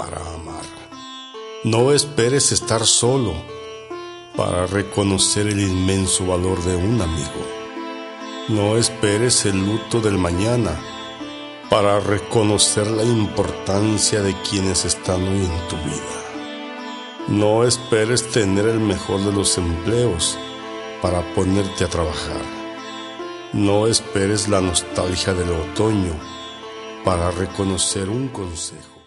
para amar. No esperes estar solo para reconocer el inmenso valor de un amigo. No esperes el luto del mañana para reconocer la importancia de quienes están hoy en tu vida. No esperes tener el mejor de los empleos para ponerte a trabajar. No esperes la nostalgia del otoño para reconocer un consejo.